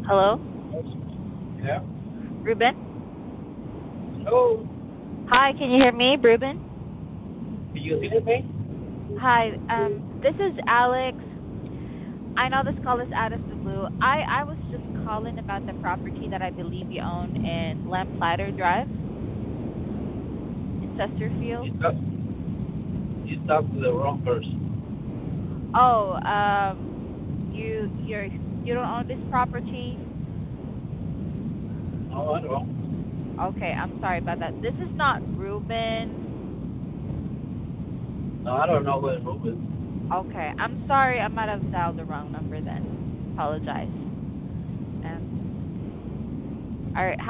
Hello, Yeah. Ruben. Hello. Hi, can you hear me, Ruben? Do you hear me? Hi, this is Alex. I know this call is out of the blue. I was just calling about the property that I believe you own in Lamplighter Drive in Chesterfield. You talk, you talk to the wrong person. Oh, you don't own this property? No, I don't. Okay, I'm sorry about that. This is not Ruben. No, I don't know what room is. Okay, I'm sorry. I might have dialed the wrong number then. Apologize. Um, all right.